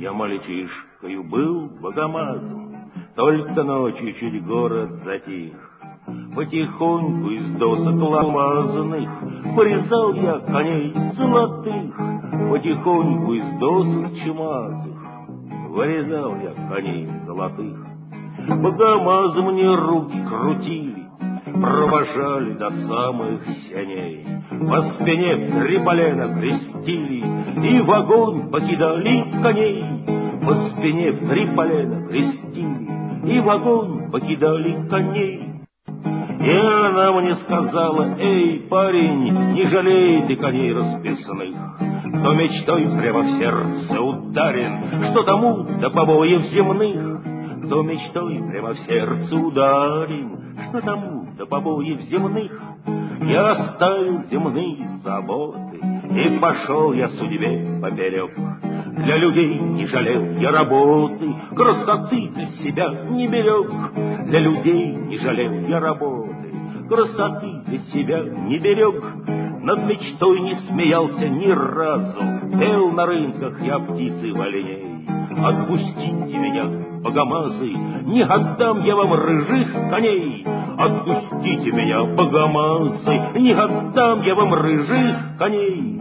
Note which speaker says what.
Speaker 1: Я мальчишкою был богомазом, только ночью чуть город затих. Потихоньку из досок ломазанных порезал я коней золотых. Потихоньку из досок чумазых вырезал я коней золотых. Богомазы мне руки крутили, провожали до самых сеней. По спине три полена крестили и в огонь покидали коней. По спине три полена крестили и в огонь покидали коней. И она мне сказала: эй, парень, не жалей ты коней расписных. Кто мечтой прямо в сердце ударен, что тому до побоев земных. Кто мечтой прямо в сердце ударен, что тому до побоев земных. Я оставил земные заботы и пошел я судьбе поперек. Для людей не жалел я работы, красоты для себя не берег. Для людей не жалел я работы, красоты для себя не берег. Над мечтой не смеялся ни разу, пел на рынках я птицы вольней. Отпустите меня, богомазы, не отдам я вам рыжих коней. Отпустите меня, богомазы, не отдам я вам рыжих коней.